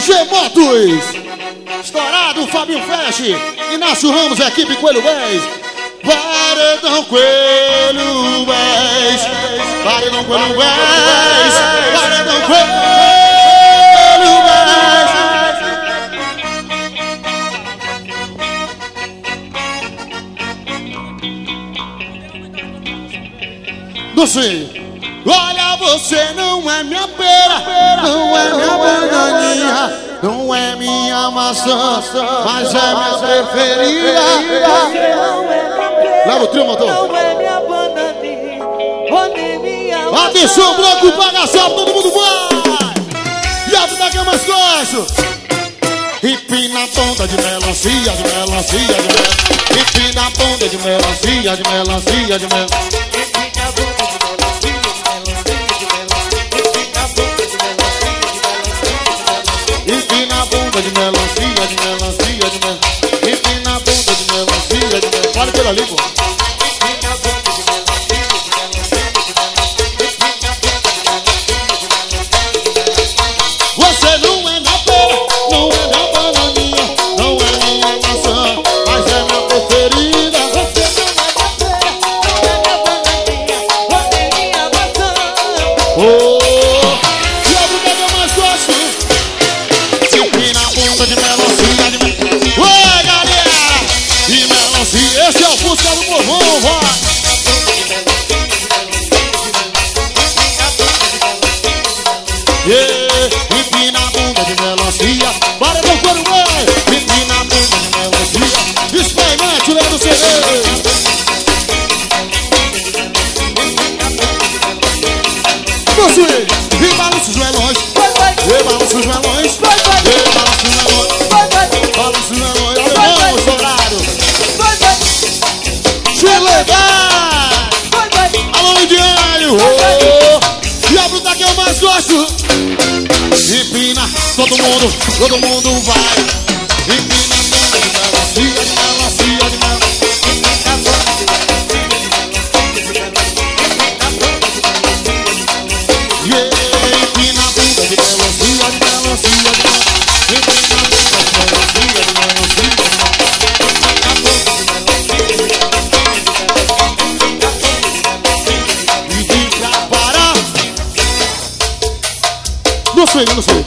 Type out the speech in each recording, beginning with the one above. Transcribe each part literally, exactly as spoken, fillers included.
G-Motos, estourado, Fabinho Fest, Inácio Ramos, equipe Coelho Bez. Paredão Coelho Bez, Paredão Coelho Bez, Paredão Coelho Bez. Não sei. Olha, você não é minha pera, não é minha bananinha, não é minha maçã, mas é minha preferida. Leva o trio, motor. Não é minha bananinha, ou nem minha maçã. Atenção, bloco, paga salvo, todo mundo vai. E a vida que eu mais gosto. Empina a ponta de melancia, de melancia, de melancia. Empina a ponta de melancia, de melancia, de melancia. Empina a ponta de melancia, de melancia, de melancia. Empina a ponta de melancia, de melancia. Fale pela ali, pô. Você não é minha pera, não é minha bananinha, não é minha maçã, mas é minha preferida. Você não é minha pera, não é minha bananinha, ou nem minha maçã. Oh, e a bruta que eu mais gosto. Empina a ponta de melancia, de melancia. Oi, galera! E melancia, esse é o Fusca do Povão, vai! Yeah, empina a bunda de melancia, para do couro, vai! Empina a bunda de melancia, experimente o do C D. Doce, e balança os melões, e balança os melões, e balança os melões, balança os melões, alemão, estourado. Chilegar, alô, Indiano, oh, e a bruta que eu mais gosto. Empina, todo mundo, todo mundo vai. Empina a ponta de melancia, de melancia, de melancia. Yeah, empina a ponta de melancia, de melancia, de melancia. Empina a ponta de melancia, de melancia. E fica para. Não sei, não sei.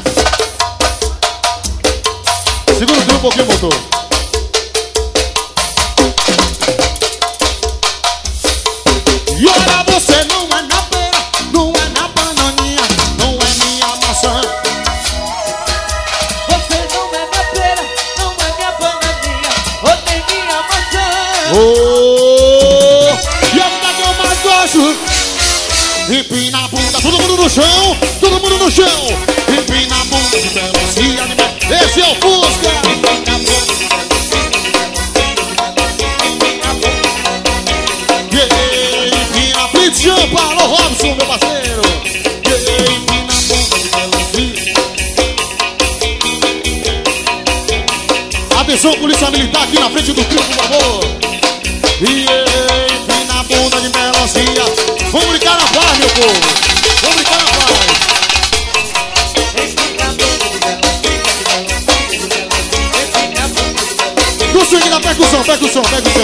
Segura o trio um pouquinho, motor. E olha, você não é na pera, não é na bananinha, não é minha maçã. Você não é minha pera, não é minha bananinha, ou nem minha maçã. Oh, e a vida que eu mais gosto. Empina a bunda, todo mundo no chão, todo mundo no chão. Empina a bunda de melancia, de melancia. Esse é o Fusca. Yeah, empina a Pizza, Paulo Robson, meu parceiro. Yeah, empina a bunda de melancia. Atenção, polícia militar aqui na frente do trio, por favor. Yeah, empina a bunda de melancia. Vamos brincar na paz, meu povo. Vamos brincar na paz. Do swing da percussão, percussão, percussão.